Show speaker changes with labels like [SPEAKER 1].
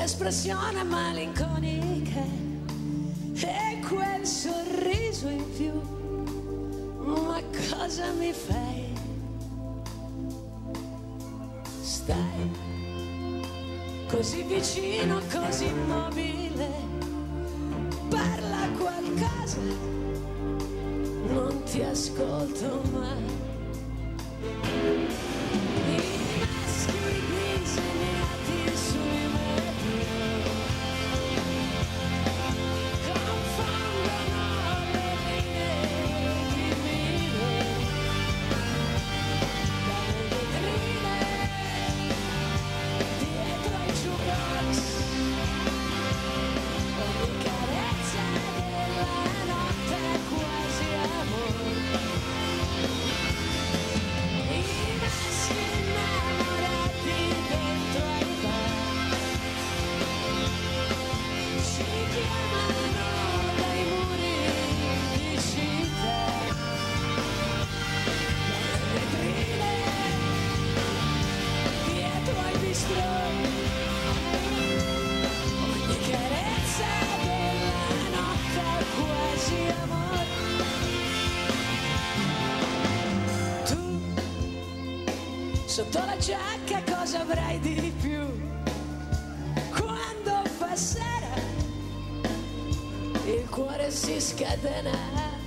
[SPEAKER 1] quell'espressione malinconica e quel sorriso in più. Ma cosa mi fai? Stai così vicino, così immobile, parla qualcosa, non ti ascolto mai. I maschi disegnati sui vetri confondono le linee di mire dalle vetrine dietro ai jukebox. Ogni carezza della notte è quasi amore. I maschi innamorati dentro ai bar si chiamano dai muri di città, dalle vetrine dietro ai bistrò. Ogni carezza della notte è quasi amore. Tu sotto la giacca cosa avrai di più? Quando fa sera il cuore si scatena.